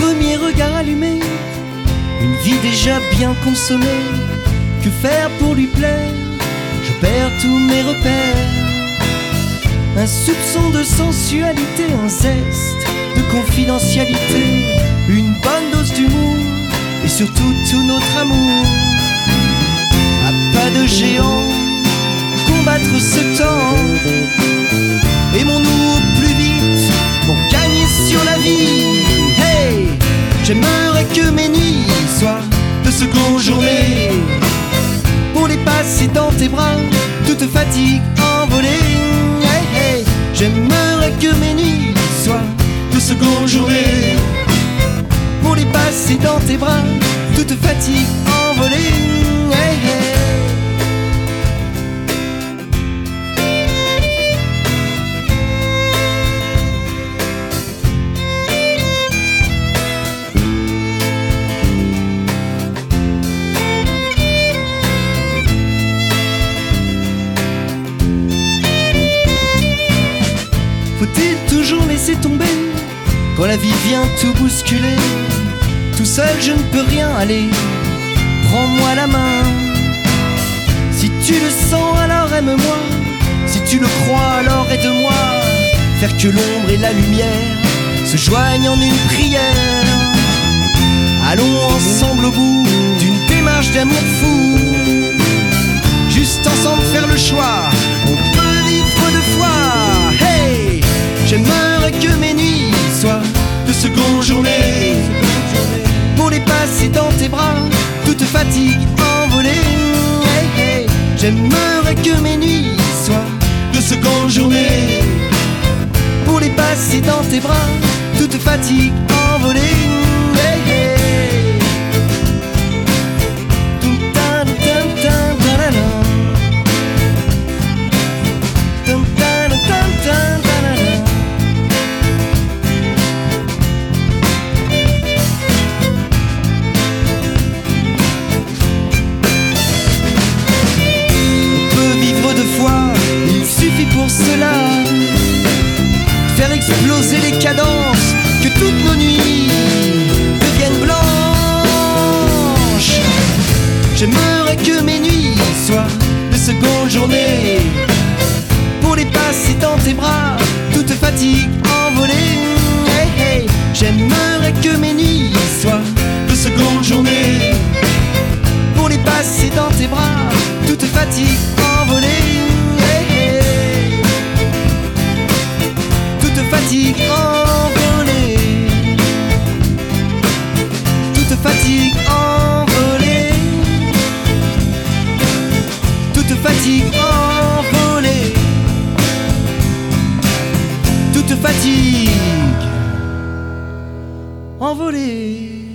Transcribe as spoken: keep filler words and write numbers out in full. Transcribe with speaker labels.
Speaker 1: premier regard allumé, une vie déjà bien consommée. Que faire pour lui plaire? Je perds tous mes repères. Un soupçon de sensualité, un zeste de confidentialité, une bonne dose d'humour et surtout tout notre amour. À pas de géant, combattre ce temps. Aimons-nous au plus vite pour gagner sur la vie. Hey, j'aimerais que mes nuits soient de seconde journée, pour les passer dans tes bras, toute fatigue envolée. Hey, hey, j'aimerais que mes nuits soient de seconde journée, pour les passer dans tes bras, toute fatigue envolée. Hey, hey. Faut-il toujours laisser tomber quand la vie vient tout bousculer? Tout seul je ne peux rien aller, prends-moi la main. Si tu le sens alors aime-moi, si tu le crois alors aide-moi. Faire que l'ombre et la lumière se joignent en une prière. Allons ensemble au bout d'une démarche d'amour fou. Juste ensemble faire le choix, on peut vivre de foi. Hey, j'aimerais que mes nuits soient de seconde journée, pour les passer dans tes bras, toute fatigue envolée. Hey, hey, j'aimerais que mes nuits soient de seconde journée, pour les passer dans tes bras, toute fatigue envolée. Hey, hey. Pour cela, faire exploser les cadences, que toutes nos nuits deviennent blanches. J'aimerais que mes nuits soient de seconde journée, pour les passer dans tes bras, toute fatigue envolée. Hey, hey, j'aimerais que mes nuits soient de seconde journée, pour les passer dans tes bras, toute fatigue envolée. Fatigue envolée, toute fatigue envolée, toute fatigue envolée, toute fatigue envolée.